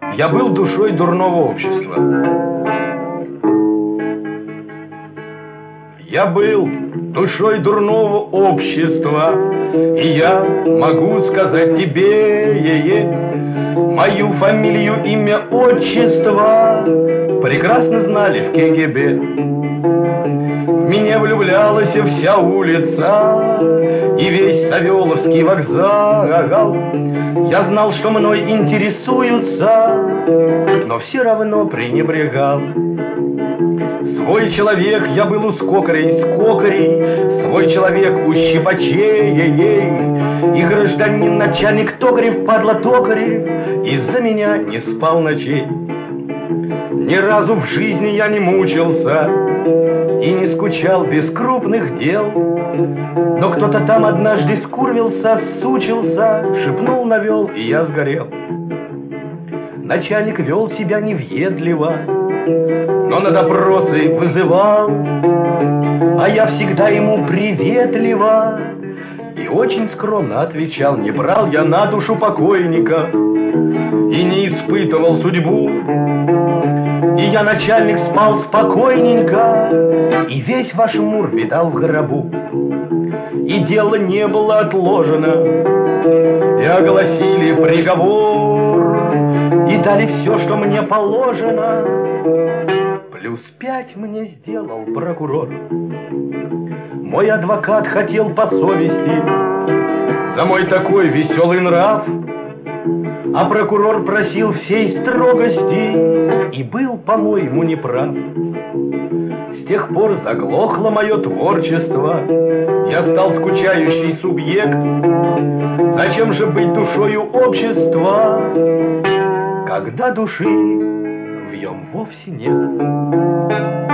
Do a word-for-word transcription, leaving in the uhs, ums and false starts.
я был душой дурного общества. Я был душой дурного общества, и я могу сказать тебе, е-е, мою фамилию, имя, отчество прекрасно знали в ке гэ бэ. В меня влюблялась вся улица и весь Савеловский вокзал. Я знал, что мной интересуются, но все равно пренебрегал. Свой человек я был у скокарей, скокарей, свой человек у щипачей, ей-ей. И гражданин начальник токарев, падла токарев, из-за меня не спал ночей. Ни разу в жизни я не мучился и не скучал без крупных дел. Но кто-то там однажды скурвился, сучился, шепнул, навел, и я сгорел. Начальник вел себя невъедливо, но на допросы вызывал, а я всегда ему приветливо и очень скромно отвечал. Не брал я на душу покойника и не испытывал судьбу. И я, начальник, спал спокойненько, и весь ваш мур видал в гробу. И дело не было отложено, и огласили приговор, и дали все, что мне положено. Плюс пять мне сделал прокурор. Мой адвокат хотел по совести за мой такой веселый нрав, а прокурор просил всей строгости и был, по-моему, неправ. С тех пор заглохло мое творчество, я стал скучающий субъект. Зачем же быть душою общества, когда души в нем вовсе нет?